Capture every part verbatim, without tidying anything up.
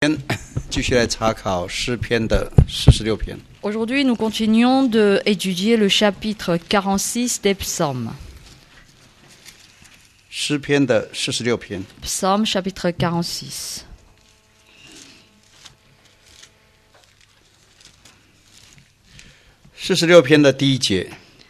继续来查考诗篇的四十六篇。 Aujourd'hui, nous continuons d'étudier le chapitre quarante-six des psaumes. 诗篇的四十六篇， Psaume chapitre quarante-six. 四十六篇的第一节，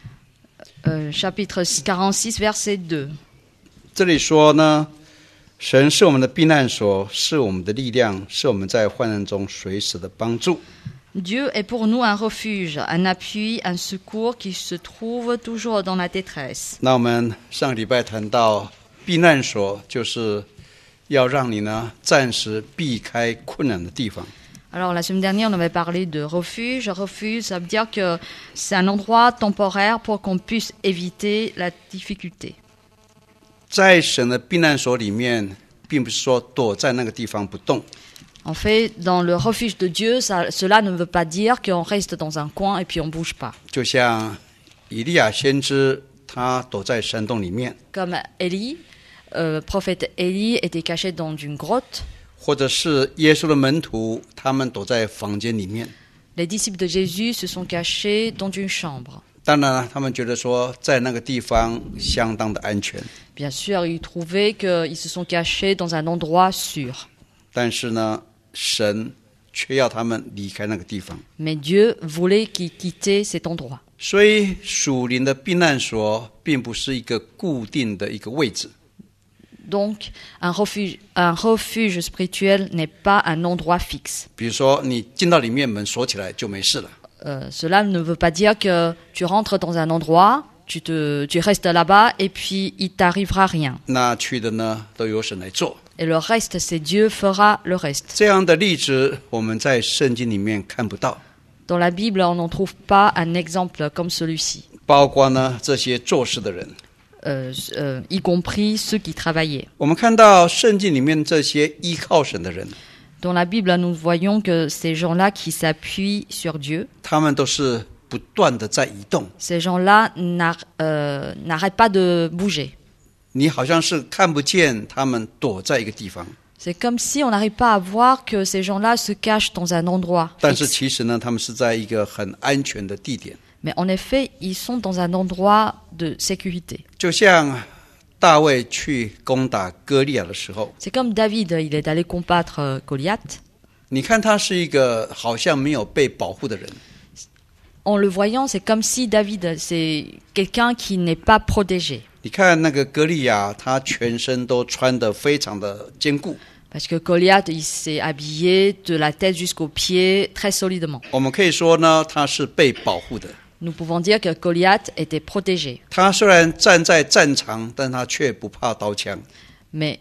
Euh, chapitre quarante-six, verset deux. 这里说呢，神是我们的避难所，是我们的力量，是我们在患难中随时的帮助。 Dieu est pour nous un refuge, un appui, un secours qui se trouve toujours dans la détresse. 那我们上个礼拜谈到避难所，就是要让你呢暂时避开困难的地方。 Alors, la semaine dernière, on avait parlé de refuge. Refuge, ça veut dire que c'est un endroit temporaire pour qu'on puisse éviter la difficulté. 在神的避难所里面，并不是说躲在那个地方不动。 En fait, dans le refuge de Dieu, ça, cela ne veut pas dire qu'on reste dans un coin et puis on ne bouge pas. 就像以利亚先知，他躲在山洞里面， Comme Élie, euh, prophète Élie était caché dans une grotte. 或者是耶稣的门徒，他们躲在房间里面。 Les disciples de Jésus se sont cachés dans une chambre. 当然了，他们觉得说在那个地方相当的安全， Bien sûr, ils trouvaient qu'ils se sont cachés dans un endroit sûr. 但是呢，神却要他们离开那个地方。 Mais Dieu voulait qu'ils quittaient cet endroit. 所以属灵的避难所并不是一个固定的一个位置。 Donc, un refuge, un refuge spirituel n'est pas un endroit fixe. 比如说，你进到里面，门锁起来就没事了。 Euh, cela ne veut pas dire que tu rentres dans un endroit, tu, te, tu restes là-bas et puis il t'arrivera rien. 那去的呢，都由神来做。 Et le reste, c'est Dieu fera le reste. 这样的例子，我们在圣经里面看不到。 Dans la Bible, on n'en trouve pas un exemple comme celui-ci, 包括呢这些做事的人， euh, euh, y compris ceux qui travaillaient. 我们看到圣经里面这些依靠神的人， Dans la Bible, nous voyons que ces gens-là qui s'appuient sur Dieu, 他们都是不断的在移动。 ces gens-là n'ar- euh, n'arrêtent pas de bouger. 你好像是看不见他们躲在一个地方， C'est comme si on n'arrive pas à voir que ces gens-là se cachent dans un endroit 但是 fixe. 其实呢，他们是在一个很安全的地点。 Mais en effet, ils sont dans un endroit de sécurité. 就像大卫去攻打歌利亚的时候， C'est comme David, il est allé combattre euh, Goliath. 你看他是一个好像没有被保护的人， En le voyant, c'est comme si David, c'est quelqu'un qui n'est pas protégé. 你看那个歌利亚，他全身都穿得非常的坚固。 Parce que Goliath, il s'est habillé de la tête jusqu'aux pieds très solidement. 我们可以说呢，他是被保护的。 Nous pouvons dire que Goliath était protégé. 他虽然站在战场，但他却不怕刀枪。 Mais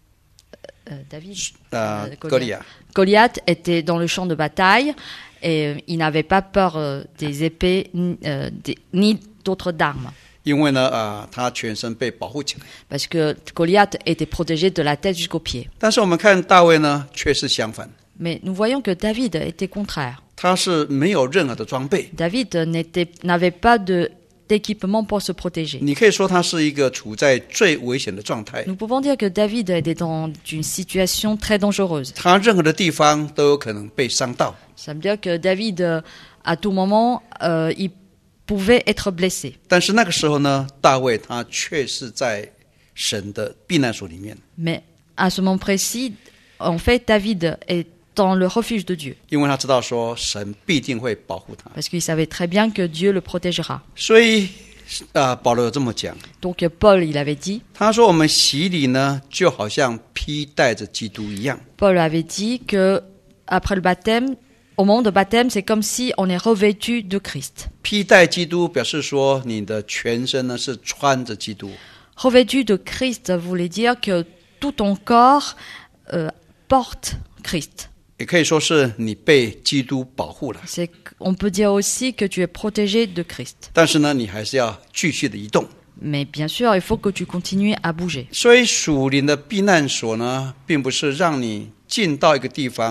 euh, David, 啊、 euh, 歌利亚， Goliath était dans le champ de bataille et euh, il n'avait pas peur euh, des épées ni, euh, des- ni d'autres d'armes. 因为呢，啊、他全身被保护起来。 Parce que Goliath était protégé de la tête jusqu'aux pieds. 但是我们看大卫呢，却是相反， Mais nous voyons que David était contraire. 他是没有任何的装备。 David n'était- n'avait pas de- d'équipement pour se protéger. 你可以说他是一个处在最危险的状态， Nous pouvons dire que David était dans une situation très dangereuse. 他任何的地方都有可能被伤到。 Ça veut dire que David, euh, à tout moment, euh, il pouvait être blessé. 但是那个时候呢，大卫他却是在神的避难所里面， Mais à ce moment précis, en fait, David est dans le refuge de Dieu. 因为他知道说神必定会保护他。 Parce qu'il savait très bien que Dieu le protégera. 所以啊、保罗有这么讲， Donc Paul, il avait dit, 他说我们洗礼呢，就好像披戴着基督一样。 Paul avait dit que après le baptême, au moment de baptême, c'est comme si on est revêtu de Christ. 披戴基督表示说，你的全身呢是穿着基督。 Revêtu de Christ voulait dire que tout ton corps euh, porte Christ. 也可以说是你被基督保护了， C'est, on peut dire aussi que tu es protégé de Christ. 但是呢，你还是要继续的移动。 Mais bien sûr, il faut que tu continues à bouger. 所以属灵的避难所呢，并不是让你进到一个地方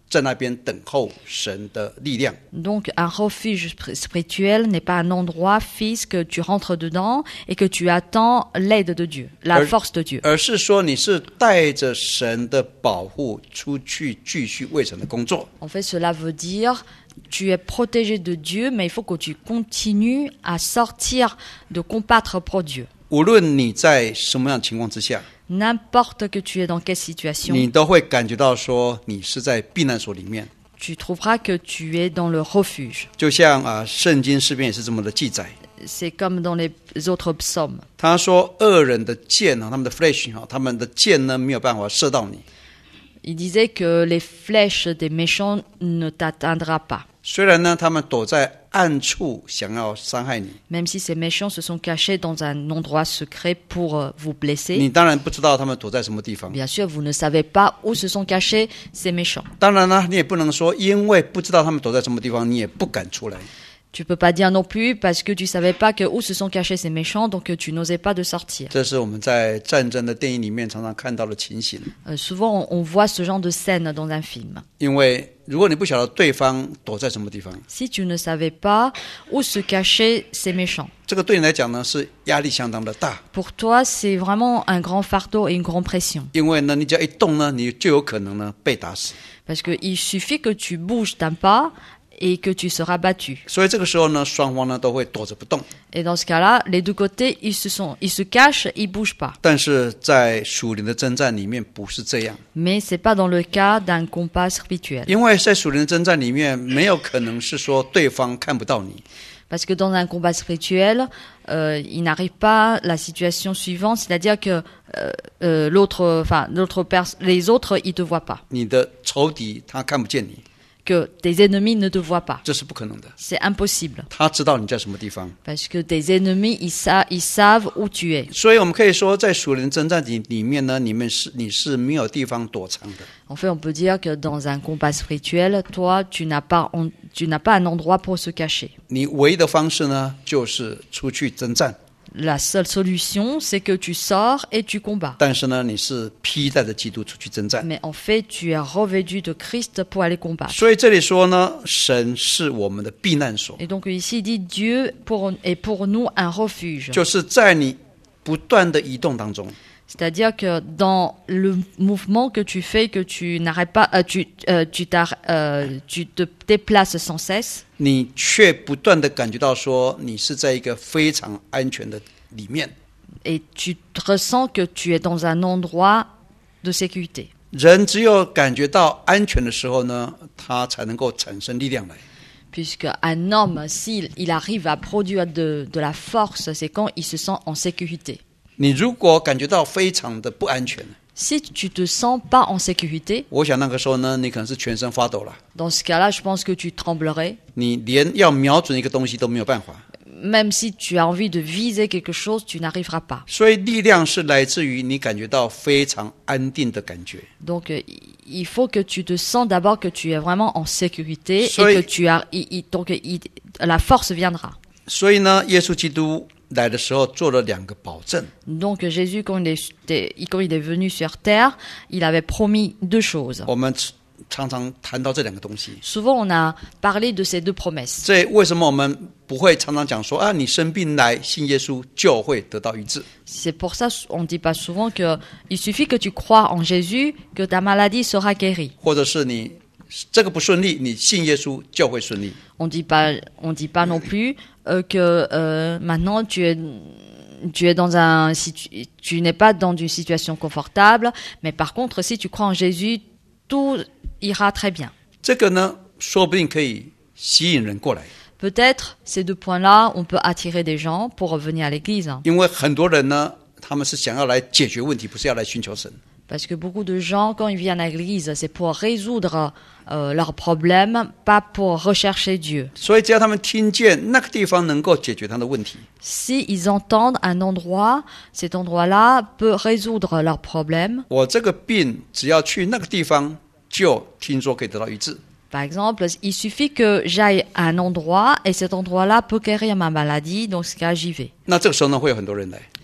在那边等候神的力量。 Donc un refuge spirituel n'est pas un endroit fixe que tu rentres dedans et que tu attends l'aide de Dieu, la force de Dieu. 而是说你是带着神的保护出去继续为神的工作。 En fait, cela veut dire tu es protégé de Dieu, mais il faut que tu continues à sortir de combattre pour Dieu. 无论你在什么样的情况之下， N'importe que tu es dans quelle situation, 你都会感觉到说你是在避难所里面。 tu trouveras que tu es dans le refuge. 就像啊，圣经诗篇也是这么的记载。 C'est comme dans les autres psaumes. 他说恶人的箭啊，他们的 flesh 哈，他们的箭呢没有办法射到你。 Il disait que les flèches des méchants ne t'atteindront pas. 虽然呢，他们躲在暗处想要伤害你， Même si ces méchants se sont cachés dans un endroit secret pour euh, vous 你 blesser, 当然不知道他们躲在什么地方。 bien sûr, vous ne savez pas où se sont cachés ces méchants. 当然呢，你也不能说因为不知道他们躲在什么地方，你也不敢出来。 Tu peux pas dire non plus parce que tu savais pas que où se sont cachés ces méchants, donc tu n'osais pas de sortir. 这是我们在战争的电影里面常常看到的情形。 Euh, souvent, on, on voit ce genre de scène dans un film. 因为如果你不晓得对方躲在什么地方， Si tu ne savais pas où se cachaient ces méchants, 这个对你来讲呢是压力相当的大。 pour toi, c'est vraiment un grand fardeau et une grande pression. 因为呢，你只要一动呢，你就有可能呢被打死。 Parce qu'il suffit que tu bouges d'un pas et que tu seras battu. 所以这个时候呢，双方呢都会躲着不动。 Et dans ce cas-là, les deux côtés, ils se, sont, ils se cachent, ils bougent pas. 但是在属灵的征战里面不是这样， Mais c'est pas dans le cas d'un combat spirituel. 因为在属灵的征战里面，没有可能是说对方看不到你， Parce que dans un combat spirituel, euh, il n'arrive pas la situation suivante, c'est-à-dire que euh, euh, l'autre, enfin, l'autre pers- les autres, ils te voient pas. 你的仇敌他看不见你， Que tes ennemis ne te voient pas. 这是不可能的。 C'est impossible. 他知道你在什么地方， Parce que tes ennemis, ils, sa- ils savent où tu es. 所以我们可以说，在属灵征战里里面呢，你们是你是没有地方躲藏的。 En fait, on peut dire que dans un combat spirituel, toi, tu n'as pas, on- tu n'as pas un endroit pour se cacher. 你唯一的方式呢，就是出去征战。 La seule solution, c'est que tu sors et tu combats. 但是呢，你是披戴着基督出去征战。 Mais en fait, tu es revêtu de Christ pour aller combattre. 所以这里说呢，神是我们的避难所， Et donc ici, il dit Dieu pour, est pour nous un refuge. 就是在你不断的移动当中， C'est-à-dire que dans le mouvement que tu fais, que tu n'arrêtes pas, euh, tu, euh, tu, t'arr- euh, tu te déplaces sans cesse, 你却不断的感觉到说，你是在一个非常安全的里面。 et tu te ressens que tu es dans un endroit de sécurité. 人只有感觉到安全的时候呢，他才能够产生力量来。 Puisqu'un homme, s'il il arrive à produire de, de la force, c'est quand il se sent en sécurité. 你如果感觉到非常的不安全， Si tu te sens pas en sécurité, 我想那个时候呢，你可能是全身发抖了， dans ce cas-là, je pense que tu tremblerais. 你连要瞄准一个东西都没有办法。 Même si tu as envie de viser quelque chose, tu n'arriveras pas. 所以力量是来自于你感觉到非常安定的感觉。 Donc, euh, il faut que tu te sens d'abord que tu es vraiment en sécurité Soyez- et que tu as, il- il- donc il- la force viendra. 所以呢，耶稣基督来的时候做了两个保证。 Donc Jésus, quand il, est, quand il est venu sur terre, il avait promis deux choses. 我们常常谈到这两个东西， Souvent, on a parlé de ces deux promesses. 所以为什么我们不会常常讲说啊，你生病来信耶稣就会得到医治？ C'est pour ça qu'on ne dit pas souvent qu'il suffit que tu crois en Jésus, que ta maladie sera guérie. 或者是你这个不顺利，你信耶稣就会顺利。 On dit pas, on dit pas non plus euh, que euh, maintenant tu es, tu es dans un, situ- tu n'es pas dans une situation confortable, mais par contre, si tu crois en Jésus, tout ira très bien. 这个呢，说不定可以吸引人过来， Peut-être ces deux points-là, on peut attirer des gens pour revenir à l'église. 因为很多人呢，他们是想要来解决问题，不是要来寻求神。 Parce que beaucoup de gens, quand ils viennent à l'église, c'est pour résoudre euh, leurs problèmes, pas pour rechercher Dieu. 所以只要他们听见那个地方能够解决他的问题， Si ils entendent un endroit, cet endroit-là peut résoudre leurs problèmes. 我这个病只要去那个地方，就听说可以得到医治。 Par exemple, il suffit que j'aille à un endroit et cet endroit-là peut guérir ma maladie, dans ce cas, j'y vais. 那这个时候呢，会有很多人来，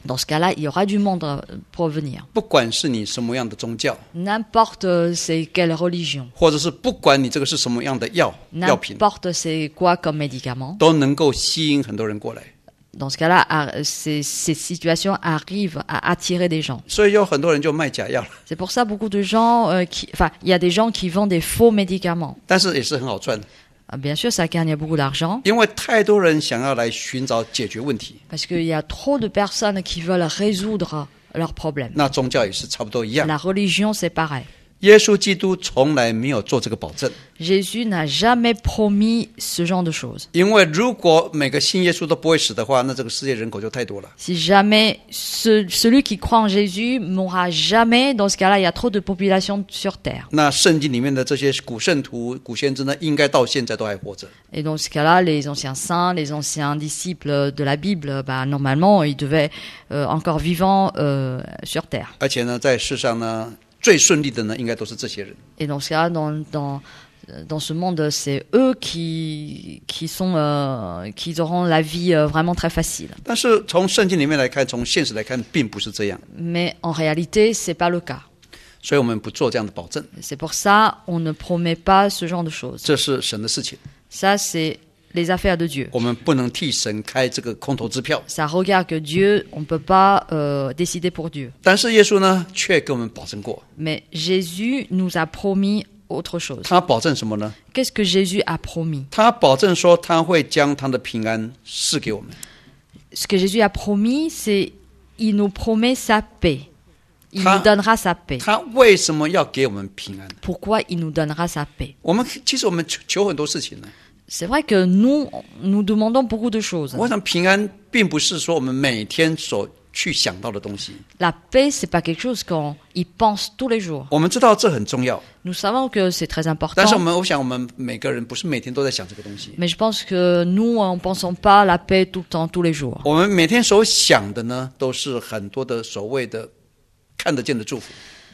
Dans ce cas-là, il y aura du monde euh, pour venir. 不管是你什么样的宗教， N'importe euh, c'est quelle religion, 或者是不管你这个是什么样的药药品， n'importe c'est quoi comme médicament. 都能够吸引很多人过来。 Dans ce cas-là, à- ces, ces situations arrivent à attirer des gens. 所以有很多人就卖假药了， C'est pour ça beaucoup de gens, euh, qui, enfin, il y a des gens qui vendent des faux médicaments. 但是也是很好赚的， Ah, bien sûr, ça gagne beaucoup d'argent 因为太多人想要来寻找解决问题， parce qu'il y a trop de personnes qui veulent résoudre leurs problèmes. 那宗教也是差不多一样。 La religion, c'est pareil. 耶稣基督从来没有做这个保证， Jésus n'a jamais promis ce genre de choses. 因为如果每个信耶稣都不会死的话，那这个世界人口就太多了。 Si jamais ce- celui qui croit en Jésus mourra jamais, dans ce cas-là, il y a trop de population sur terre. 那圣经里面的这些古圣徒、古先知呢，应该到现在都还活着。 Et dans ce cas-là, les anciens saints, les anciens disciples de la Bible, bah, normalement, ils devaient euh, encore vivants euh, sur terre. 而且呢，在世上呢，最顺利的呢，应该都是这些人。 Et dans ce cas-là, dans, dans, dans ce monde, c'est eux qui, qui, sont, euh, qui auront la vie euh, vraiment très facile. 但是从圣经里面来看，从现实来看，并不是这样， Mais en réalité, c'est pas le cas. 所以我们不做这样的保证， C'est pour ça on ne promet pas ce genre de choses. 这是神的事情， Ça, c'est les affaires de Dieu. 我们不能替神开这个空头支票。 Ça regarde que Dieu, on ne peut pas euh, décider pour Dieu. 但是耶稣呢，却跟我们保证过， Mais Jésus nous a promis autre chose. 他保证什么呢？ Qu'est-ce que Jésus a promis? 他保证说他会将他的平安赐给我们。 Ce que Jésus a promis, c'est il nous promet sa paix. Il Ta- nous donnera sa paix. 他为什么要给我们平安？ Pourquoi il nous donnera sa paix? 我们其实我们求求很多事情呢。 C'est vrai que nous, nous demandons beaucoup de choses. 我想平安并不是说我们每天所去想到的东西。 La paix, c'est pas quelque chose qu'on y pense tous les jours. 我们知道这很重要， Nous savons que c'est très 但是我 important. 们我想我们每个人不是每天都在想这个东西。 Mais je pense que nous, on ne pensons pas à la paix tout le temps, tous les jours. 我们每天所想的呢，都是很多的所谓的看得见的祝福。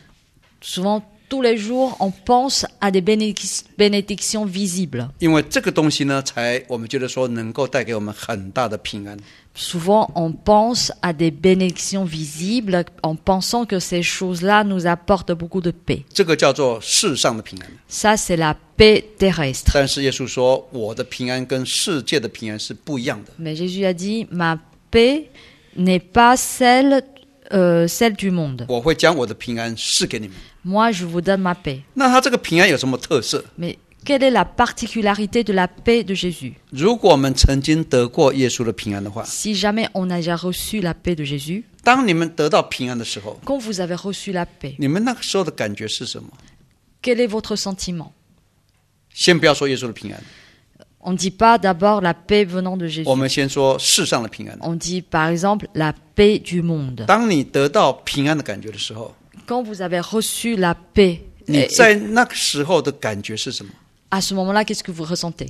Souvent, tous les jours, on pense à des bénédic- bénédictions visibles. 因为这个东西呢，才我们觉得说能够带给我们很大的平安。 Souvent, on pense à des bénédictions visibles en pensant que ces choses-là nous apportent beaucoup de paix. 这个叫做世上的平安。 Ça, c'est la paix terrestre. 但是耶稣说，我的平安跟世界的平安是不一样的。 Mais Jésus a dit, ma paix n'est pas celle, euh, celle du monde. 我会将我的平安赐给你们。 Moi, je vous donne ma paix. 那他这个平安有什么特色？ Mais quelle est la particularité de la paix de Jésus? 如果我们曾经得过耶稣的平安的话， Si jamais on a déjà reçu la paix de Jésus, 当你们得到平安的时候， quand vous avez reçu la paix, 你们那个时候的感觉是什么？ quel est votre sentiment? 先不要说耶稣的平安， On ne dit pas d'abord la paix venant de Jésus. 我们先说世上的平安。 On dit par exemple la paix du monde. 当你得到平安的感觉的时候， Quand vous avez reçu la paix, 你 et- 在那个时候的感觉是什么？ à ce moment-là, qu'est-ce que vous ressentez?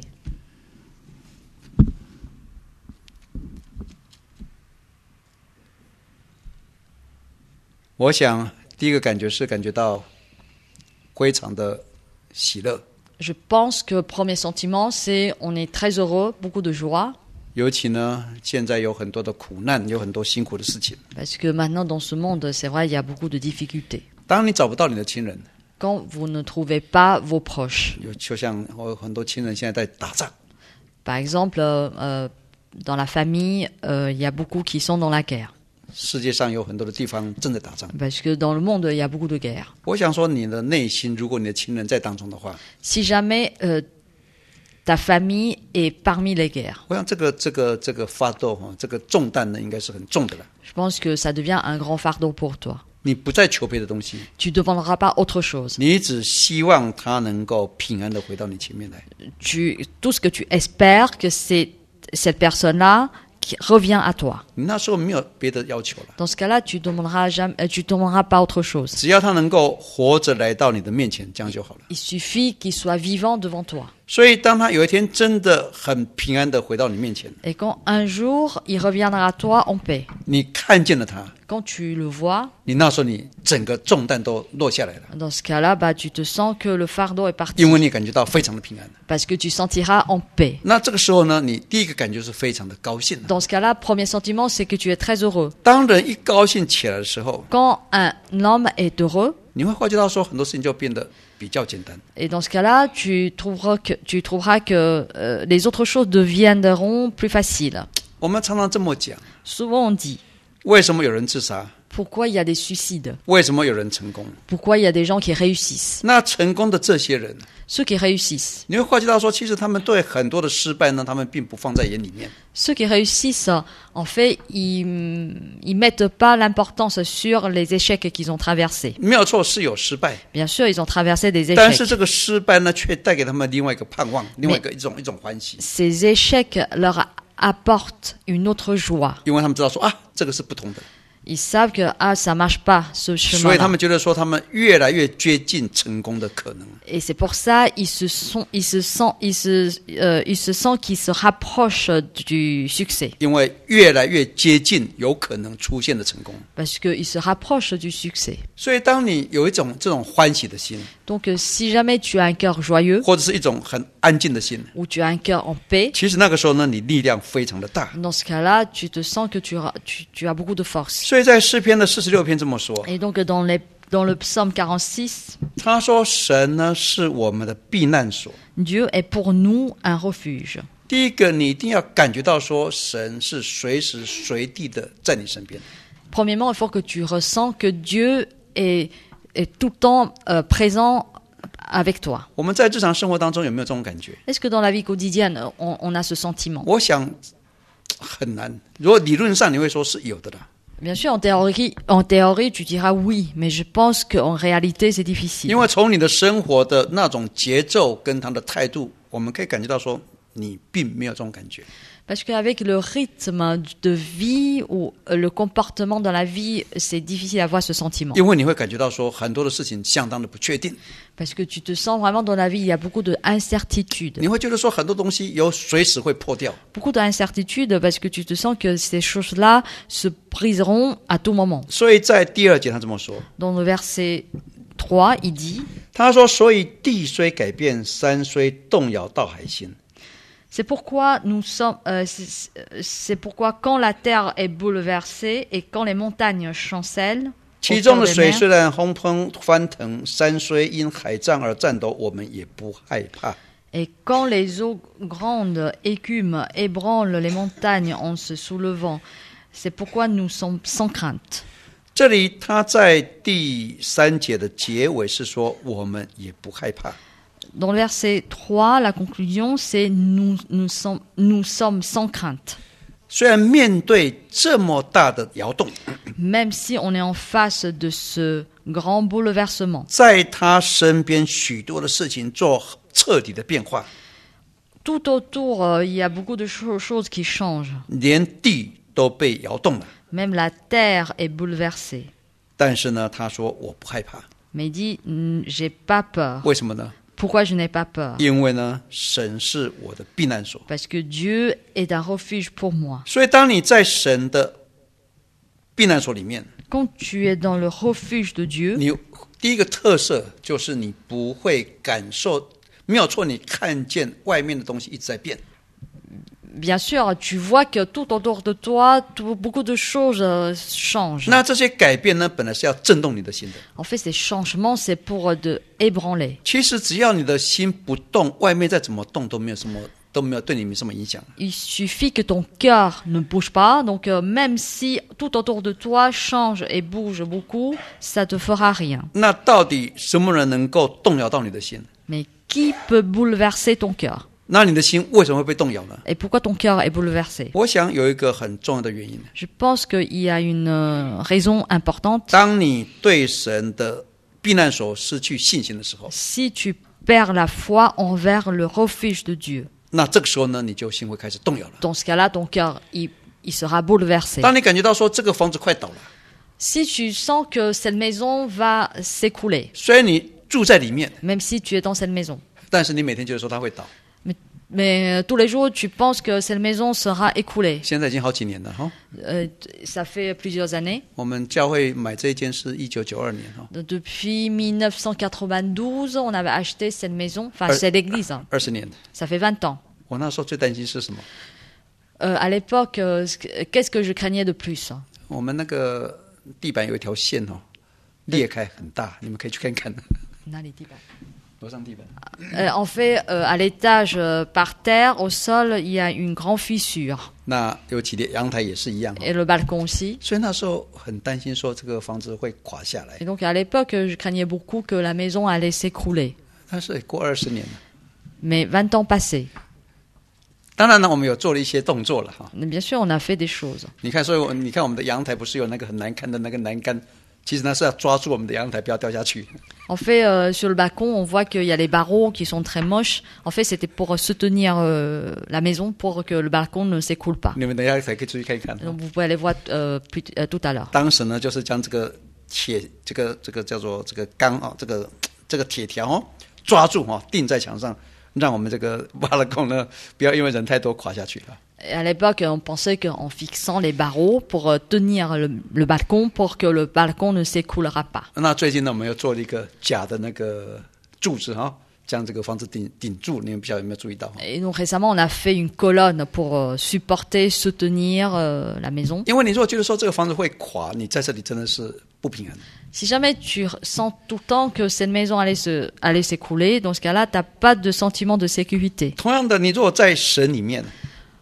我想第一个感觉是感觉到非常的喜乐， Je pense que le premier sentiment, c'est on est très heureux, beaucoup de joie, 尤其呢，现在有很多的苦难，有很多辛苦的事情。 parce que maintenant dans ce monde, c'est vrai, il y a beaucoup de difficultés. 当你找不到你的亲人， Quand vous ne trouvez pas vos proches, 有就像我有很多亲人现在在打仗， par exemple, euh, euh, dans la famille, euh, il y a beaucoup qui sont dans la guerre, 世界上有很多的地方正在打仗。 parce que dans le monde, il y a beaucoup de guerres. 我想说，你的内心，如果你的亲人在当中的话， Si jamais euh, ta famille est parmi les guerres, 我想这个这个这个发抖哈，这个重担呢，应该是很重的了。 je pense que ça devient un grand fardeau pour toi. 你不再求别的东西， Tu ne demanderas pas autre chose. 你只希望他能够平安的回到你前面来。 Tu, tout ce que tu espères, que c'est cette personne-là qui revient à toi. 你那时候没有别的要求了， Dans ce cas-là, tu ne demanderas, jamais, euh, tu demanderas pas autre chose. 只要他能够活着来到你的面前，这样就好了。 Il suffit qu'il soit vivant devant toi. 所以当他有一天真的很平安的回到你面前， Et quand un jour il reviendra à toi en paix, 你看见了他， quand tu le vois, 你那时候你整个重担都落下来了， dans ce cas-là, bah, tu te sens que le fardeau est parti 因为你感觉到非常的平安。 parce que tu sentiras en paix. 那这个时候呢，你第一个感觉是非常的高兴。 Dans ce cas-là, premier sentiment, c'est que tu es très heureux. 当人一高兴起来的时候， Quand un homme est heureux, 你会发觉到说很多事情就变得比较简单。 et dans ce cas-là, tu trouveras que, tu trouveras que euh, les autres choses deviendront plus faciles. 我们常常这么讲， Souvent on dit, 为什么有人自杀？ pourquoi il y a des suicides? 为什么有人成功？ Pourquoi il y a des gens qui réussissent? 那成功的这些人， Ceux qui réussissent. 你会发觉到说，其实他们对很多的失败呢，他们并不放在眼里面。 Ceux qui réussissent, en fait, ils ils mettent pas l'importance sur les échecs qu'ils ont traversés. 没有错，是有失败， Bien sûr, ils ont traversé des 但是 échecs. 这个失败呢，却带给他们另外一个盼望，另外一个一种一种欢喜， Ces échecs leur apportent une autre joie. 因为他们知道说啊，这个是不同的， Ils savent que ah, ça marche pas ce 所以他 chemin-là. 们觉得说他们越来越接近成功的可能。 Et c'est pour ça ils se sont, ils se sentent, ils se, euh, ils se sentent qu'ils se rapprochent du succès. 因为越来越接近有可能出现的成功， Parce qu'ils se rapprochent du succès. 所以当你有一种这种欢喜的心， Donc, euh, si jamais tu as un cœur joyeux 或者是一种很安静的心， ou tu as un cœur en paix, 其实那个时候呢，你力量非常的大。 dans ce cas-là, tu te sens que tu, ra- tu, tu as beaucoup de force. 所以在诗篇的四十六篇这么说， Et donc, dans, les, dans le psaume quarante-six, 他说神呢是我们的避难所。 Dieu est pour nous un refuge. 第一个，你一定要感觉到说神是随时随地的在你身边。 Premièrement, il faut que tu ressens que Dieu est, est tout le temps euh, présent avec toi. 我们在日常生活当中有没有这种感觉？ Est-ce que dans la vie quotidienne, on, on a ce sentiment? 我想很难。如果理论上你会说是有的啦， Bien sûr, en théorie, en théorie, tu diras oui, mais je pense qu'en réalité, c'est difficile. 因为从你的生活的那种节奏跟他的态度，我们可以感觉到说你并没有这种感觉。 Parce qu'avec le rythme de vie ou le comportement dans la vie, c'est difficile d'avoir ce sentiment. 因为你会感觉到说很多的事情相当的不确定， Parce que tu te sens vraiment dans la vie, il y a beaucoup d'incertitudes. 你会觉得说很多东西有随时会破掉。 Beaucoup d'incertitudes parce que tu te sens que ces choses-là se briseront à tout moment. 所以在第二节他这么说， Dans le verset trois, il dit, 他说：“所以地虽改变，山虽动摇，到海心。” c'est pourquoi nous sommes, euh, c'est, c'est pourquoi quand la terre est bouleversée et quand les montagnes chancellent, 其 au 中 cœur 的 des 水 mers, 虽然轰喷翻腾，山虽因海涨而颤抖，我们也不害怕。 et quand les eaux grandes écument, ébranlent les montagnes en se soulevant, c'est pourquoi nous sommes sans crainte. 这里他在第三节的结尾是说，我们也不害怕。 Dans le verset trois, la conclusion, c'est nous, nous, sommes, nous sommes sans crainte. 虽然面对这么大的摇动， Même si on est en face de ce grand bouleversement, 在他身边许多的事情做彻底的变化， tout autour, euh, il y a beaucoup de cho- choses qui changent. 连地都被摇动了。 Même la terre est bouleversée. 但是呢，他说我不害怕， Mais il dit, "Hmm, j'ai pas peur. 为什么呢？ Pourquoi je n'ai pas peur? 因为呢，神是我的避难所。 Parce que Dieu est un refuge pour moi. 所以，当你在神的避难所里面， Quand tu es dans le refuge de Dieu, 你第一个特色就是你不会感受，没有错，你看见外面的东西一直在变。 bien sûr, tu vois que tout autour de toi, tout- beaucoup de choses euh, changent. 那这些改变呢，本来是要震动你的心的。 En fait, ces changements, c'est pour de ébranler. 其实只要你的心不动，外面再怎么动都没有什么，都没有对你没什么影响。 Il suffit que ton cœur ne bouge pas. Donc, euh, même si tout autour de toi change et bouge beaucoup, ça te fera rien. 那到底什么人能够动摇到你的心？ Mais qui peut bouleverser ton cœur? 那你的心为什么会被动摇呢？ Et pourquoi ton cœur est bouleversé? 我想有一个很重要的原因。 Je pense qu'il y a une euh, raison importante. 当你对神的避难所失去信心的时候， Si tu perds la foi envers le refuge de Dieu, 那这个时候呢，你就心会开始动摇了。 dans ce cas-là, ton cœur, il, il sera bouleversé. 当你感觉到说这个房子快倒了， Si tu sens que cette maison va s'écrouler, 虽然你住在里面， même si tu es dans cette maison. 但是你每天觉得说它会倒。 Mais, mais euh, tous les jours, tu penses que cette maison sera écoulée. 现在已经好几年了哈。 Euh, ça fait plusieurs années. 我们教会买这一间是一九九二年哈， Depuis mille neuf cent quatre-vingt-douze, on avait acheté cette maison, enfin Euh, cette église. hein. 二十年。 Ça fait vingt ans. 我那时候最担心是什么？ Euh, à l'époque, euh, ce que- qu'est-ce que je craignais de plus? 我们那个地板有一条线哦，裂开很大，你们可以去看看。楼上地板。 Euh, En fait, euh, à l'étage, euh, par terre, au sol, il y a une grande fissure. 那尤其的阳台也是一样哦。 Et le balcon aussi. 所以那时候很担心说这个房子会垮下来 Et。donc à l'époque, je craignais beaucoup que la maison allait s'écrouler. 但是过二十年了， Mais vingt ans passés. 当然呢，我们有做了一些动作了哈。 Bien sûr, on a fait des choses. 你看，所以我你看我们的阳台不是有那个很难看的那个栏杆，其实呢是要抓住我们的阳台不要掉下去。 En fait, euh, sur le balcon, on voit qu'il y a les barreaux qui sont très moches. En fait, c'était pour soutenir euh, la maison pour que le balcon ne s'écoule pas. 你们等一下才可以出去看一看。 Donc vous pouvez aller voir euh, plus, euh, tout à l'heure. 当时呢，就是将这个铁，这个这个叫做这个钢啊，这个这个铁条哦，抓住哦，钉在墙上，让我们这个瓦勒孔呢，不要因为人太多垮下去了。 Et à l'époque, on pensait qu'en fixant les barreaux pour euh, tenir le, le balcon, pour que le balcon ne s'écoulera pas. 那最近呢，我们又做了一个假的那个柱子哈、哦，将这个房子顶顶住。你们不晓得有没有注意到？ Et donc récemment, on a fait une colonne pour euh, supporter, soutenir euh, la maison. 因为你如果觉得说这个房子会垮，你在这里真的是不平衡。 Si jamais tu sens tout le temps que cette maison allait se, allait s'écrouler, dans ce cas-là, tu n'as pas de sentiment de sécurité. 同样的，你如果在神里面，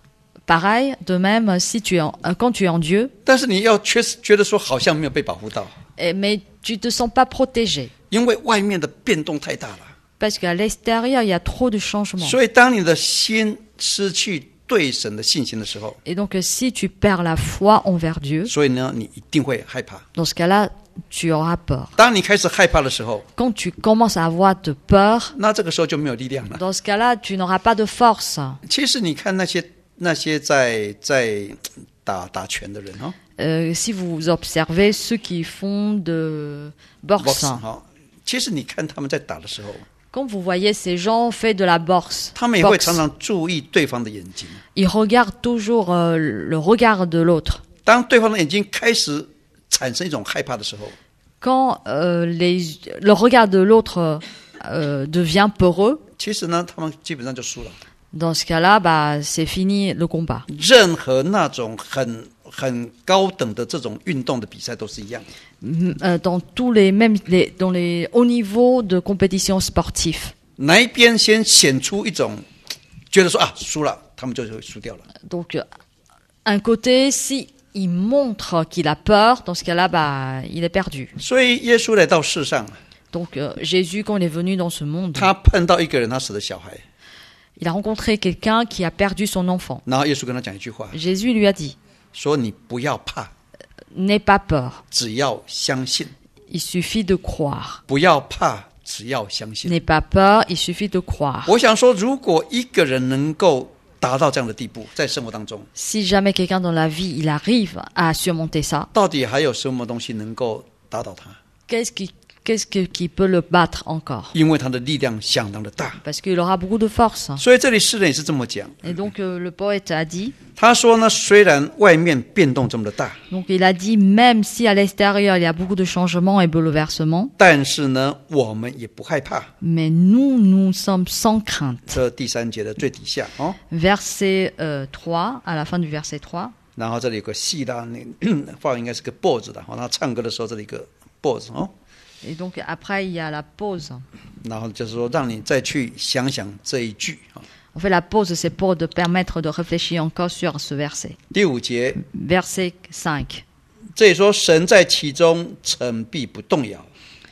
Pareil, de même, si tu es en- euh, quand tu es en Dieu, 但是你要确实觉得说好像没有被保护到， eh, mais tu te sens pas protégé. 因为外面的变动太大了。 Parce qu'à l'extérieur, il y a trop de changements. 所以，当你的心失去对神的信心的时候， Et donc, euh, si tu perds la foi envers Dieu, 所以呢，你一定会害怕。 dans ce cas-là, tu auras peur. 当你开始害怕的时候， Quand tu commences à avoir de peur, 那这个时候就没有力量了。 dans ce cas-là, tu n'auras pas de force. 其实你看那些那些在在打打拳的人哈、 Euh, si vous observez ceux qui font de 哦 boxe, 哈，其实你看他们在打的时候， quand vous voyez ces gens faire de la boxe, 他们也会 boxe, 常常注意对方的眼睛。 ils regardent toujours euh, le regard de l'autre. 当对方的眼睛开始产生一种害怕的时候， Quand euh, les, le regard de l'autre euh, devient peureux, 其实呢，他们基本上就输了。 dans ce cas-là, bah, c'est fini le combat. 任何那种很很高等的这种运动的比赛都是一样的。 Mm, euh, dans tous les mêmes les, dans les hauts niveaux de compétition sportive. 哪一边先显出一种觉得说啊输了，他们就会输掉了。 Donc, euh, un côté, si il montre qu'il a peur, dans ce cas-là, bah, il est perdu. 所以耶稣来到世上， Donc, euh, Jésus, quand il est venu dans ce monde, 他碰到一个人，他死的小孩， il a rencontré quelqu'un qui a perdu son enfant. 然后耶稣跟他讲一句话， Jésus lui a dit, 说你不要怕， n'aie pas peur, 只要相信； il suffit de croire. 不要怕，只要相信。 N'aie pas peur, il suffit de croire. 我想说，如果一个人能够达到这样的地步，在生活当中， Si jamais quelqu'un dans la vie, il arrive à surmonter ça, 到底还有什么东西能够打倒他？ qu'est-ce qui, qu'est-ce que- qui peut le battre encore? 因为他的力量相当的大。 Parce qu'il aura beaucoup de force. 所以这里诗人也是这么讲， Et donc, euh, le poète a dit, 他说呢，虽然外面变动这么的大， donc il a dit, même si à l'extérieur, il y a beaucoup de changements et bouleversements, 但是呢，我们也不害怕。 mais nous, nous sommes sans crainte. 这第三节的最底下哦， Verset euh, trois, à la fin du verset trois, 然后这里有个细拉，那发音应该是个 boz 的，哦，他唱歌的时候这里有个 boz 哦， et donc après, il y a la pause. 然后就是说让你再去想想这一句啊。 En fait, la pause, c'est pour te permettre de réfléchir encore sur ce verset. 第五节， Verset cinq. 这里说神在其中，城必不动摇。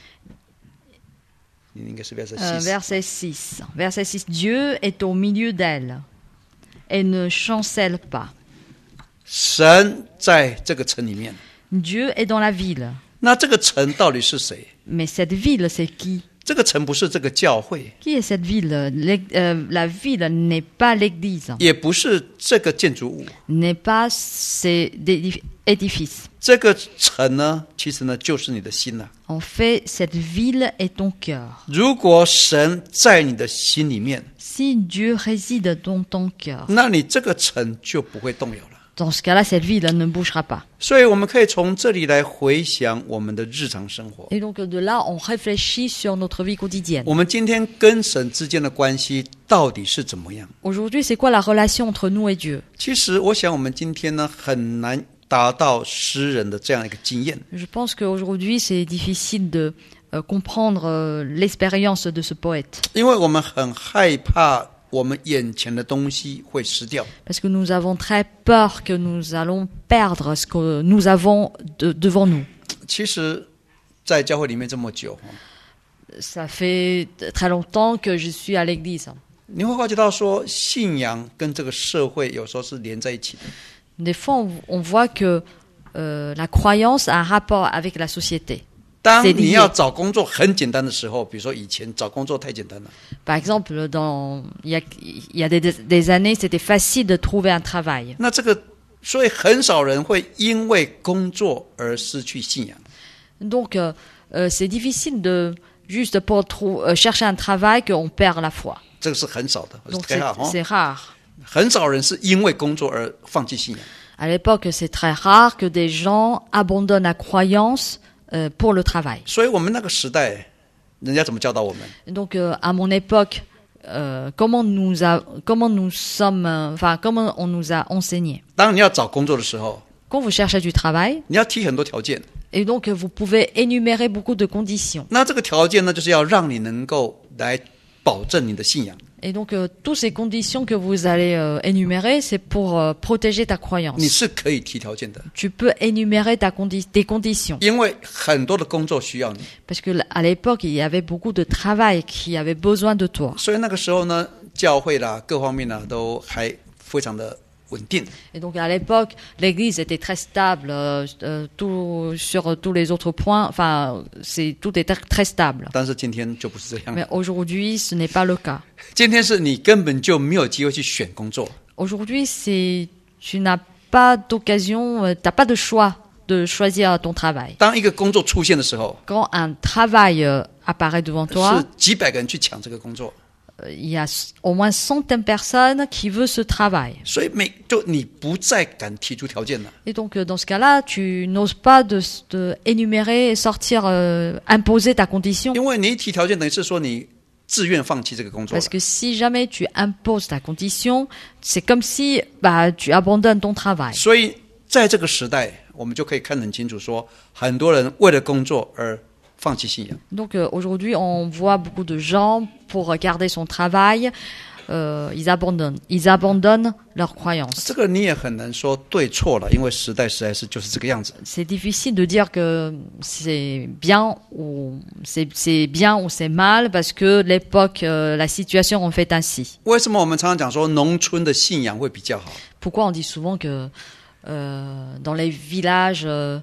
应该是 verset Euh, six。 verset six. Verset six. Dieu est au milieu d'elle et ne chancelle pas. 神在这个城里面， Dieu est dans la ville. 那这个城到底是谁？ Mais cette ville, c'est qui? 这个城不是这个教会， Qui est cette ville? L'ég- euh, La ville n'est pas l'église, 也不是这个建筑物。 n'est pas ces édif- édifices. 这个城呢，其实呢就是你的心呐、 En fait, cette ville est ton cœur. 如果神在你的心里面， Si Dieu réside dans ton cœur, 那你这个城就不会动摇了。 dans ce cas-là, cette ville ne bougera pas. 所以我们可以从这里来回想我们的日常生活。 Et donc de là, on réfléchit sur notre vie quotidienne. 我们今天跟神之间的关系到底是怎么样？ Aujourd'hui, c'est quoi la relation entre nous et Dieu? 其实我想我们今天呢很难达到诗人的这样一个经验， Je pense qu'aujourd'hui, c'est difficile de euh, comprendre euh, l'expérience de ce poète. 因为我们很害怕我们眼前的东西会失掉。 Parce que nous avons très peur que nous allons perdre ce que nous avons de- devant nous. 其实，在教会里面这么久， Ça fait très longtemps que je suis à l'église. 你会发觉到说，信仰跟这个社会有时候是连在一起的。 Des fois, on, on voit que euh, la croyance a un rapport avec la société. 当 C'est 你 lié. 要找工作很简单的时候，比如说以前找工作太简单了， Par exemple, dans, il y a, il y a des, des années, c'était facile de trouver un travail. 那这个，所以很少人会因为工作而失去信仰。 Donc, euh, euh, c'est difficile de juste pour trou- euh, chercher un travail qu'on perd la foi. 这个是很少的， Donc, 很 c'est 好哦 c'est rare. 很少人是因为工作而放弃信仰。 À l'époque, c'est très rare que des gens abandonnent la croyance euh, pour le travail. 所以我们那个时代，人家怎么教导我们？ Donc, euh, à mon époque, euh, comment nous a, comment nous sommes, euh, enfin, comment on nous a enseigné. 当你要找工作的时候， Quand vous cherchez du travail, 你要提很多条件。 et donc euh, vous pouvez énumérer beaucoup de conditions. 那这个条件呢，就是要让你能够来保证你的信仰。 Et donc, euh, toutes ces conditions que vous allez euh, énumérer, c'est pour euh, protéger ta croyance. 你是可以提条件的， Tu peux énumérer ta condi- tes conditions. 因为很多的工作需要你， Parce que l- à l'époque, il y avait beaucoup de travail qui avait besoin de toi. 所以那个时候呢，教会啦，各方面呢都还非常的稳定。 Et donc, à l'époque, l'église était très stable euh, euh, tout, sur tous les autres points. Enfin, c'est, tout était très stable. 但是今天就不是这样 Mais 了， aujourd'hui, ce n'est pas le cas. 今天是你根本就没有机会去选工作， Aujourd'hui, c'est, tu n'as pas d'occasion, euh, t'as pas de choix de choisir ton travail. 当一个工作出现的时候， Quand un travail euh, apparaît devant 是 toi, 几百个人去抢这个工作， euh, il y a s- au moins centaines de personnes qui veulent ce travail. 所以每就你不再敢提出条件了。 Et donc, euh, dans ce cas-là, tu n'oses pas de, de énumérer, sortir, euh, imposer ta condition. 因为你一提条件，等于是说你自愿放弃这个工作了。 Parce que si jamais tu imposes ta condition, c'est comme si bah, tu abandonnes ton travail. 所以在这个时代，我们就可以看得很清楚说，很多人为了工作而放弃信仰。 Donc euh, aujourd'hui, on voit beaucoup de gens, pour garder son travail, euh, ils abandonnent. Ils abandonnent leurs croyances. 这个你也很难说对错了，因为时代实在是就是这个样子。 C'est difficile de dire que c'est bien ou c'est, c'est bien ou c'est mal parce que l'époque, euh, la situation en fait ainsi. 为什么我们常常讲说农村的信仰会比较好？ Pourquoi on dit souvent que euh, dans les villages, euh,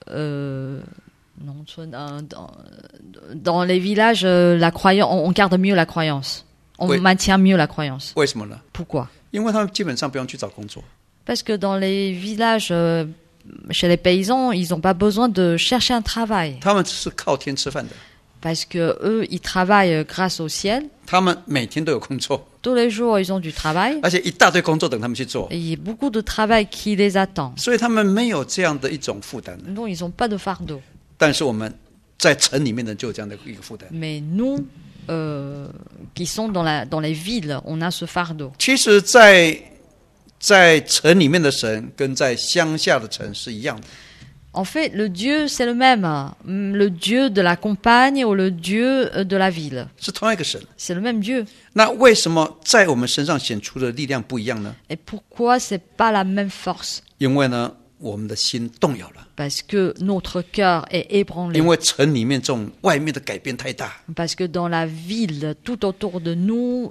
euh, non, dans, dans, dans les villages, euh, la croyance, on, on garde mieux la croyance, on Oui. maintient mieux la croyance. 为什么呢？ Pourquoi? 因为他们基本上不用去找工作， Parce que dans les villages, euh, chez les paysans, ils n'ont pas besoin de chercher un travail. 他们是靠天吃饭的， Parce que eux, ils travaillent grâce au ciel. 他们每天都有工作， Tous les jours, ils ont du travail. 而且一大堆工作等他们去做， Et il y a beaucoup de travail qui les attend. 所以他们没有这样的一种负担。 Donc, ils n'ont pas de fardeau. 但是我们在城里面的就有这样的一个负担。 Mais nous, euh, qui sont dans, la, dans les villes, on a ce fardeau. 其实在，在城里面的神跟在乡下的城是一样的。 En fait, le Dieu, c'est le même. Hum, Le Dieu de la campagne ou le Dieu euh, de la ville. 是同样一个神， C'est le même Dieu. 那为什么在我们身上显出的力量不一样呢？ Et pourquoi c'est pas la même force? 因为呢， 我们的心动摇了， parce que notre cœur est ébranlé. 因为城里面这种外面的改变太大。 Parce que dans la ville, tout autour de nous,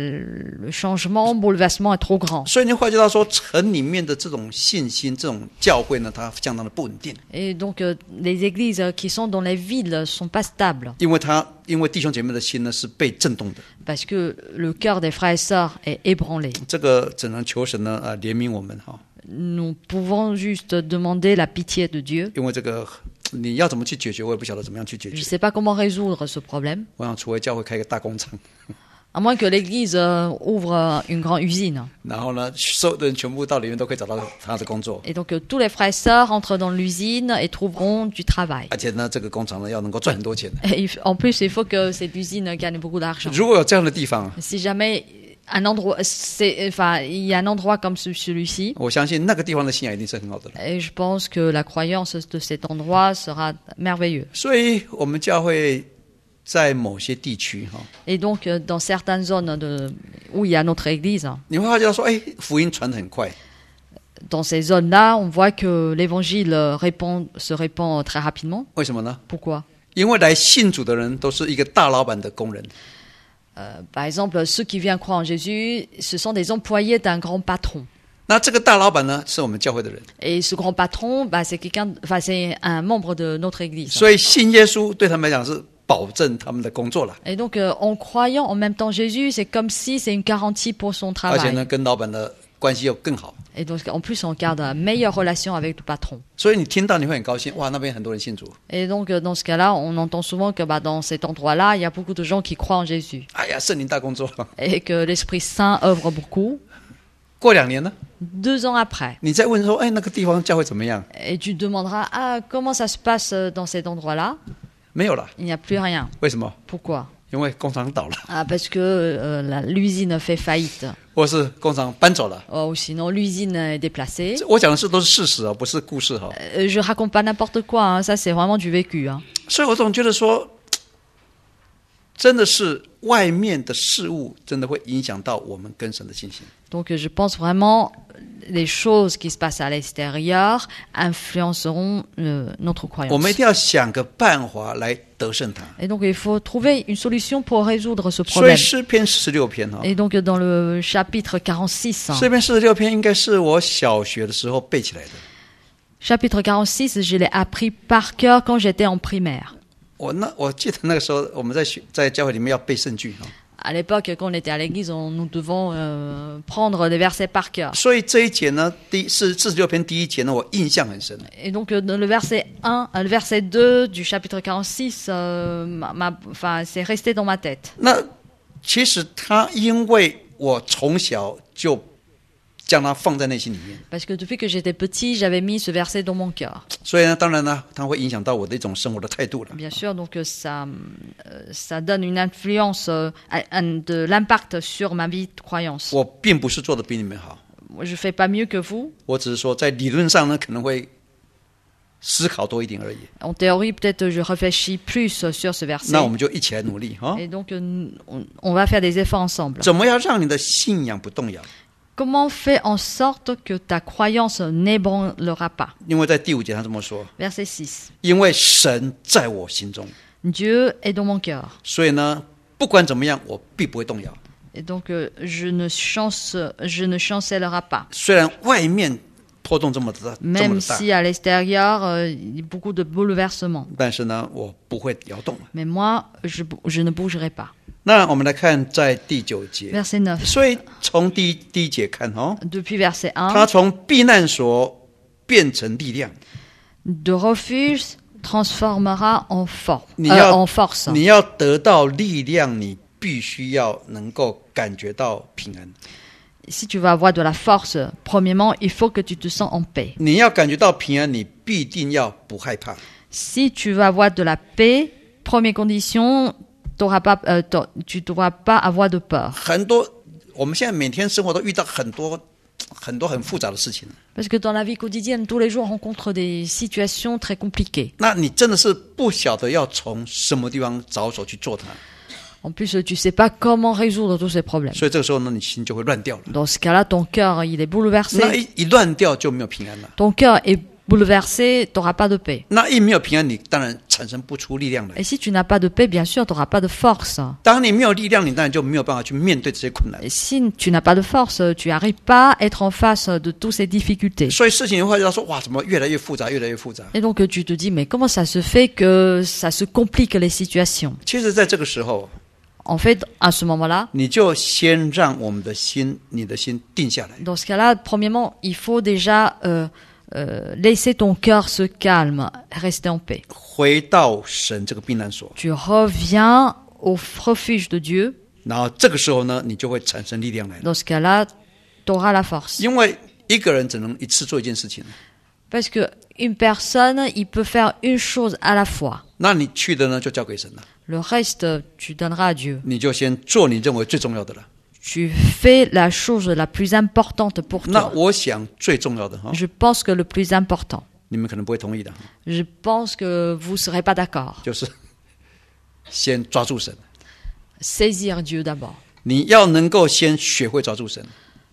le changement, le bouleversement est trop grand. 所以你会觉得说，城里面的这种信心、这种教会呢，它相当的不稳定。 Et donc, euh, les églises qui sont dans les villes sont pas stables. 因为它，因为弟兄姐妹的心呢是被震动的。 Parce que le cœur des frères et sœurs est ébranlé. 这个只能求神呢，啊、呃，怜悯我们哈。 Nous pouvons juste demander la pitié de Dieu. 因为这个你要怎么去解决，我也不晓得怎么样去解 Je ne 决。 sais pas comment résoudre ce problème. 我想，除非教会开一个大工厂， À moins que l'Église euh, ouvre euh, une grande usine. 然后呢，所有的人全部到里面都可以找到他的工作， Et donc, euh, tous les frères et sœurs entrent dans l'usine et trouveront du travail. 而且呢，这个工厂呢要能够赚很多钱。 Et il f- en plus, il faut que cette usine gagne beaucoup d'argent. 如果有这样的地方， Si jamais un endroit, c'est, enfin, il y a un endroit comme ce- celui-ci, 我相信那个地方的信仰一定是很好的。 et je pense que la croyance de cet endroit sera merveilleux. 所以，我们教会在某些地区哈， Et donc, euh, dans certaines zones de, où il y a notre église, 你会发觉到说，哎，福音传得很快， dans ces zones-là, on voit que l'évangile euh, répand, se répand très rapidement. 为什么呢？ Pourquoi? 因为来信主的人都是一个大老板的工人， Euh, par exemple, ceux qui viennent croire en Jésus, ce sont des employés d'un grand patron. 那这个大老板呢，是我们教会的人， Et ce grand patron, bah, c'est quelqu'un, enfin, c'est un membre de notre église. 所以信耶稣对他们来讲是保证他们的工作了， Et donc, euh, en croyant en même temps Jésus, c'est comme si c'est une garantie pour son 而且 travail. 呢，跟老板的关系又更好。 Et donc, en plus, on garde une meilleure relation avec le patron. 所以你听到你会很高兴，哇，那边很多人信主， Et donc, euh, dans ce cas-là, on entend souvent que bah, dans cet endroit-là, il y a beaucoup de gens qui croient en Jésus. 哎呀，圣灵大工作。 Et que l'Esprit Saint œuvre beaucoup. 过两年呢， Deux ans après, 你再问说，哎，那个地方教会怎么样？ et tu te demanderas, ah, comment ça se passe euh, dans cet endroit-là? 没有了， Il n'y a plus rien. 为什么？ Pourquoi? 因为工厂倒了， Ah, parce que euh, la- l'usine fait faillite. 或是工厂搬走了。 Oh, ou sinon, l'usine est déplacée. 我讲的是都是事实啊，不是故事哈。 Euh, je raconte pas n'importe quoi, hein, ça c'est vraiment du vécu. Hein. 所以我总觉得说，真的是外面的事物，真的会影响到我们跟神的信心。 Donc je pense vraiment les choses qui se passent à l'extérieur influenceront euh, notre 我 croyance. 们一定要想个办法来得胜它。 Et donc il faut trouver une solution pour résoudre ce 所以 problème. 诗篇四十六篇哈， Et donc dans le chapitre quarante-six, hein, 诗篇四十六篇应该是我小学的时候背起来的。 chapitre quarante-six, je l'ai appris par cœur quand j'étais en primaire. 我那我记得那个时候我们在学在教会里面要背圣句哈， À l'époque, quand on était à l'église, on, nous devons euh, prendre des versets par cœur. 所以这一节呢，第是四十六篇第一节呢，我印象很深。 Et donc euh, dans le verset un, euh, le verset deux du chapitre quarante-six, euh, m'a- m'a- enfin, c'est resté dans ma tête. 那其实他因为我从小就将它放在内心里面， Parce que depuis que j'étais petit, j'avais mis ce verset dans mon cœur. 所以呢，当然呢，它会影响到我的一种生活的态度了。 Bien sûr, donc euh, ça, euh, ça donne une influence, euh, un- un- de l'impact sur ma vie de croyance. 我并不是做的比你们好， Moi, je fais pas mieux que vous. 我只是说在理论上呢，可能会思考多一点而已。 En théorie, peut-être je réfléchis plus sur ce verset. 那我们就一起来努力哈。 Et donc, euh, on, on va faire des efforts ensemble. 怎么样让你的信仰不动摇？ Comment faire en sorte que ta croyance n'ébranlera pas? 因为在第五节他这么说， Verset six. 因为神在我心中， Dieu est dans mon cœur. 所以呢，不管怎么样，我必不会动摇。 Et donc, euh, je ne chance, je ne chancellerai pas. 虽然外面波动这么大，这么 Même 的大， si à l'extérieur, euh, il y a beaucoup de bouleversements. 但是呢，我不会摇动。 Mais moi, je, je ne bougerai pas. 那我们来看在第九节， Verset neuf. 所以从第一第一节看哦， Depuis verset 他 un, 从避难所变成力量。 de refuge transformera en, for- 你 euh, 要 en force. 你要得到力量，你必须要能够感觉到平安。 Si tu veux avoir de la force, premièrement, il faut que tu te sens en paix. 你要感觉到平安，你必定要不害怕。 Si tu veux avoir de la paix, première condition, t'auras pas, euh, t'auras- tu ne devras pas avoir de peur. 很多我们现在每天生活都遇到很多很多很复杂的事情， Parce que dans la vie quotidienne, tous les jours, on rencontre des situations très compliquées. 那你真的是不晓得要从什么地方着手去做它。 En plus, tu sais pas comment résoudre tous ces problèmes. 所以这个时候呢，你心就会乱掉了。 Dans ce cas-là, ton cœur, il est 那 bouleversé. 一一乱掉就没有平安了。 Ton cœur est bouleversé, tu n'auras pas de paix. 那一没有平安，你当然产生不出力量来。 Et si tu n'as pas de paix, bien sûr, tu n'auras pas de force. 当你没有力量，你当然就没有办法去面对这些困难。 Et si tu n'as pas de force, tu n'arrives pas à être en face de toutes ces difficultés. 所以事情会让说，哇，怎么越来越复杂，越来越复杂？ Et donc tu te dis, mais comment ça se fait que ça se complique les situations? 其实，在这个时候， En fait, à ce moment-là, 你就先让我们的心，你的心定下来。 dans ce cas-là, premièrement, il faut déjà euh, euh, laisser ton cœur se calme, rester en paix. 回到神这个避难所， Tu reviens au refuge de Dieu. 然后这个时候呢，你就会产生力量来了。 Dans ce cas-là, tu auras la force. 因为一个人只能一次做一件事情， Parce que une personne, il peut faire une chose à la fois. 那你去的呢就交给神了， Le reste, tu donneras à Dieu. 你就先做你认为最重要的了。 Tu fais la chose la plus importante pour 那 toi. 我想最重要的哈， Je pense que le plus important, 你们可能不会同意的， je pense que vous ne serez pas d'accord. 就是先抓住神。 Saisir Dieu d'abord. 你要能够先学会抓住神，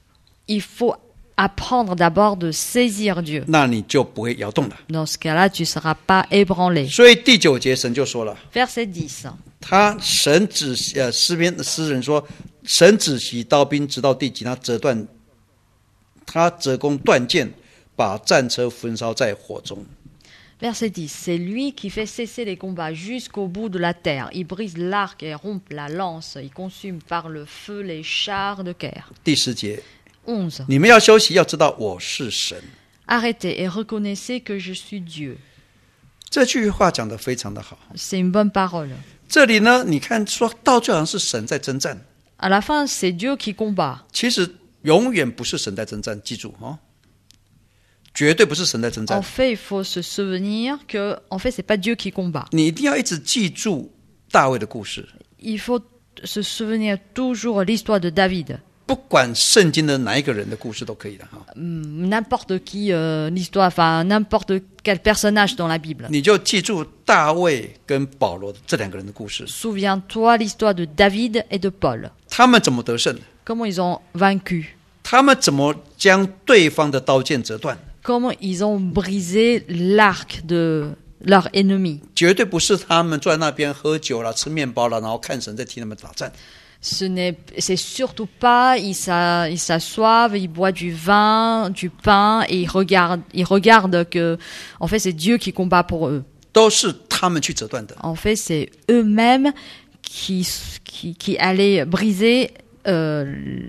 Il faut apprendre d'abord de saisir Dieu. 那你就不会摇动了。 Dans ce cas-là, tu ne seras pas ébranlé. 所以第九节神就说了， Verset dix. 他神指呃诗篇的诗人说，神只息刀兵直到地极，他折断，他折弓断剑，把战车焚烧在火中。 Verset dix. C'est lui qui fait cesser les combats jusqu'au bout de la terre. Il brise l'arc et rompt la lance. Il consume par le feu les chars de guerre. 第十节， onze. 你们要休息，要知道我是神。 Arrêtez et reconnaissez que je suis Dieu. 这句话讲得非常的好。 C'est une bonne parole. 这里呢，你看说到最好像是神在征战， À la fin, c'est Dieu qui combat. 其实永远不是神在征战，记住哦，绝对不是神在征 En 战。 fait, il faut se souvenir que, en fait, c'est pas Dieu qui combat. 你一定要一直记住大卫的故事， Il faut se souvenir toujours l'histoire de David. 不管圣经的哪一个人的故事都可以的哈。 Hum, N'importe qui, euh, l'histoire, enfin, n'importe quel personnage dans la Bible. 你就记住大卫跟保罗这两个人的故事， Souviens-toi l'histoire de David et de Paul. 他们怎么得胜的？ Comment ils ont vaincu. 他们怎么将对方的刀剑折断？ Comment ils ont brisé l'arc de leur ennemi. 绝对不是他们坐在那边喝酒了、吃面包了，然后看神在替他们打战。 Ce n'est, c'est surtout pas, ils, s'a, ils s'assoivent, ils boivent du vin, du pain, et ils regardent, ils regardent que, en fait, c'est Dieu qui combat pour eux. 都是他们去折断的。 En fait, c'est eux-mêmes qui, qui, qui allaient briser euh,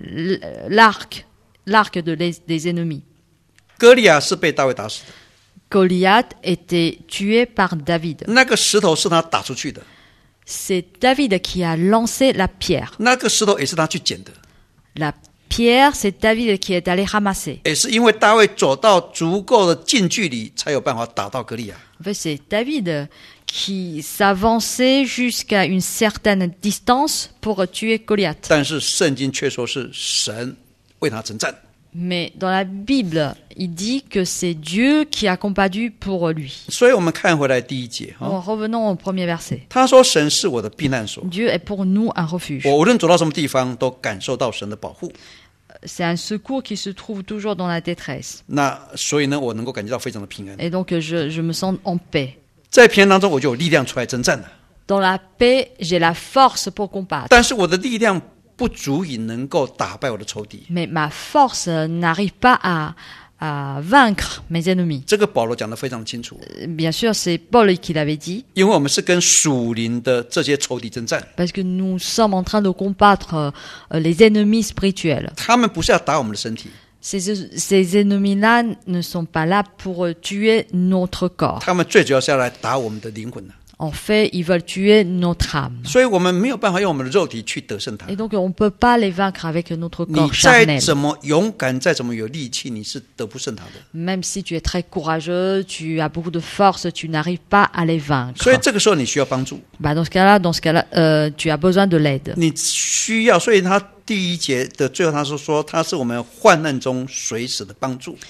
l'arc, l'arc de les, des ennemis. 歌利亚是被大卫打死的， Goliath était tué par David. 那个石头是他打出去的， C'est David qui a lancé la pierre. 那个石头也是他去捡的， La pierre, c'est David qui est allé ramasser. 也是因为大卫走到足够的近距离，才有办法打到歌利亚。 En fait, c'est David qui s'avançait jusqu'à une certaine distance pour tuer Goliath. 但是圣经却说是神为他征战。 Mais dans la Bible, il dit que c'est Dieu qui a combattu pour lui. 所以我们看回来第一节哈， Bon, revenons au premier verset. 他说神是我的避难所， Dieu est pour nous un refuge. 我无论走到什么地方都感受到神的保护。 C'est un secours qui se trouve toujours dans la détresse. 那所以呢，我能够感觉到非常的平安。 Et donc, je, je me sens en paix. 在平安当中，我就有力量出来征战了。 Dans la paix, j'ai la force pour combattre. 但是我的力量不足以能够打败我的仇敌。 Mais ma force n'arrive pas à, à vaincre mes ennemis. 这个保罗讲得非常清楚， Bien sûr, c'est Paul qui l'avait dit, 因为我们是跟属灵的这些仇敌征战， parce que nous sommes en train de combattre euh, les ennemis spirituels. 他们不是要打我们的身体， Ces, ces ennemis-là ne sont pas là pour tuer notre corps. 他们最主要是要来打我们的灵魂的。 En fait, ils veulent tuer notre âme. 所以我们没有办法用我们的肉体去得胜他 Et。donc, on ne peut pas les vaincre avec notre 你 corps 再 charnel. 怎么勇敢，再怎么有力气，你是得不胜他的。 Même si tu es très courageux, tu as beaucoup de force, tu n'arrives pas à les vaincre. 所以这个时候你需要帮助， Bah, dans ce cas-là, dans ce cas-là, euh, tu as besoin de l'aide. 你需要。所以他第一节的最后他说说他是我们患难中随时的帮助。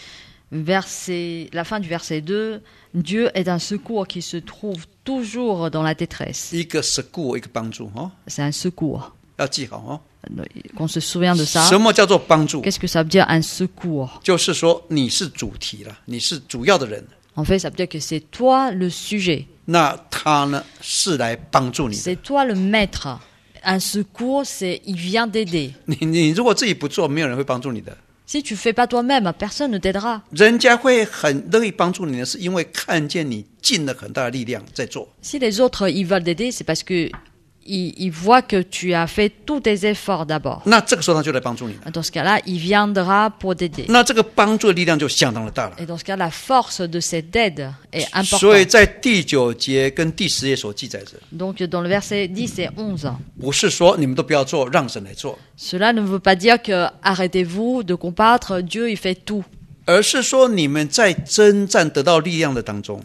verset, la fin du verset deux, Dieu est un secours qui se trouve toujours dans la détresse. 一个 school 一个帮助哦， C'est un secours. 要记好哦。 Qu'on se souvient de ça. 什么叫做帮助？ Qu'est-ce que ça veut dire un secours? 就是说你是主题了，你是主要的人。 En fait, ça veut dire que c'est toi le sujet. 那他呢是来帮助你的。 C'est toi le maître. Un secours, c'est il vient d'aider. 你你如果自己不做，没有人会帮助你的。 Si tu fais pas toi-même, personne ne t'aidera. 人家会很乐意帮助你的，是因为看见你尽了很大的力量在做。 Si les autres ils veulent t'aider, c'est parce que ils, ils voient que tu as fait tous tes efforts d'abord. 那这个时候他就来帮助你了。 Dans ce cas-là, il viendra pour t'aider. 那这个帮助的力量就相当的大了。 Et dans ce cas, la force de cette aide est 所以 importante. 在第九节跟第十节所记载着， Donc dans le verset dix et onze, 不是说你们都不要做，让神来做， cela ne veut pas dire que arrêtez-vous de combattre, Dieu il fait tout. 而是说你们在征战得到力量的当中，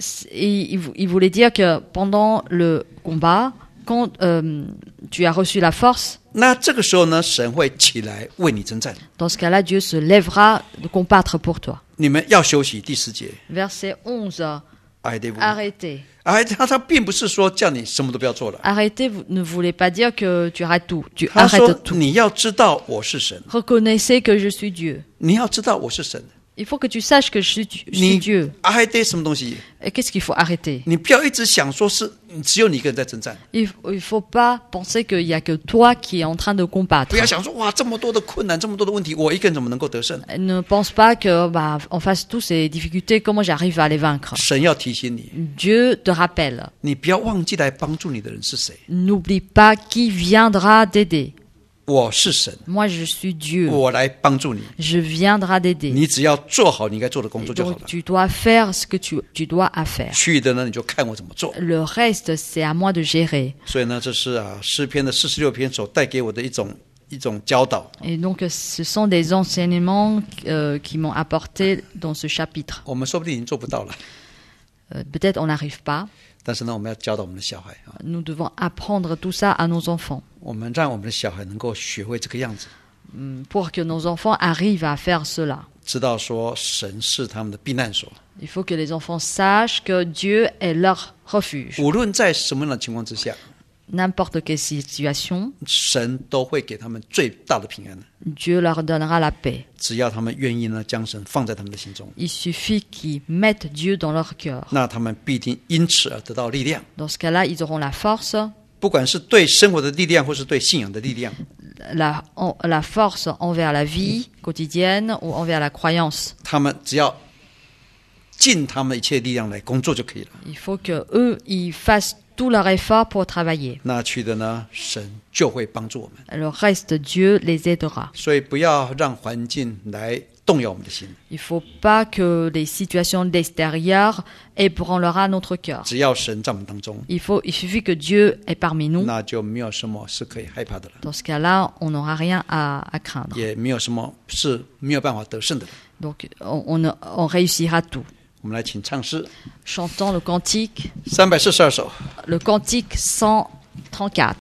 Et il, il voulait dire que pendant le combat, quand euh, tu as reçu la force, 那这个时候呢，神会起来为你征战。 dans ce cas-là, Dieu se lèvera de combattre pour toi. 你们要休息。第十节， Verset onze, 哎，对不？ arrêtez. 哎，他他并不是说叫你什么都不要做了， Arrêtez vous- ne voulait pas dire que tu arrêtes tout. Tu 他说 arrêtes tout. 你要知道我是神， Reconnaissez que je suis Dieu. 你要知道我是神。 Il faut que tu saches que je suis, je suis 你 Dieu. 哎对什么东西？ Et qu'est-ce qu'il faut arrêter? 你不要一直想说是只有你一个人在征战， Il ne faut pas penser qu'il n'y a que toi qui es en train de combattre. 不要想说哇这么多的困难，这么多的问题，我一个人怎么能够得胜？ Ne pense pas que bah, en face de tous ces difficultés, comment j'arrive à les vaincre. 神要提醒你， Dieu te rappelle. 你不要忘记来帮助你的人是谁。 N'oublie pas qui viendra t'aider. 我是神， Moi, je suis Dieu. 我来帮助你。 Je viendrai t'aider. 你只要做好你应该做的工 Et 作就好 donc, 了。 tu dois faire ce que tu, tu dois à faire. 去的呢，你就看我怎么做。 Le reste, c'est à moi de gérer. 所以呢，这是啊诗篇的四十六篇所带给我的一种一种教导。 Et donc, ce sont des enseignements euh, qui m'ont apporté dans ce chapitre. 我们说不定已经做不到了， Euh, peut-être on n'arrive pas. 但是呢，我们要教导我们的小孩啊， Nous devons apprendre tout ça à nos enfants 我们让我们的小孩能够学会这个样子， hum, pour que nos enfants arrivent à faire cela. 知道说神是他们的避难所， Il faut que les enfants sachent que Dieu est leur refuge. 无论在什么样的情况之下， N'importe quelle situation, 神都会给他们最大的平安， Dieu leur donnera la paix. 只要他们愿意呢将神放在他们的心中， Il suffit qu'ils mettent Dieu dans leur cœur. 那他们必定因此而得到力量， Dans ce cas-là, ils auront la force, 不管是对生活的力量，或是对信仰的力量， la, en- la force envers la vie quotidienne ou envers la croyance. 他们只要尽他们一切力量来工作就可以了。 Il faut que eux, ils fassent tout leur effort pour travailler. 那去的呢，神就会帮助我们。 Le reste, Dieu les aidera. 所以不要让环境来动摇我们的心， Il ne faut pas que les situations d'extérieur ébranlera notre cœur. 只要神在我们当中， Il, faut, il suffit que Dieu est parmi nous. 那就没有什么是可以害怕的了， Dans ce cas-là, on n'aura rien à, à craindre. 也没有什么是没有办法得胜的了。 Donc, on, on, on réussira tout. 我们来请唱诗 Chantons le cantique, 三百四十二首。 le cantique cent trente-quatre.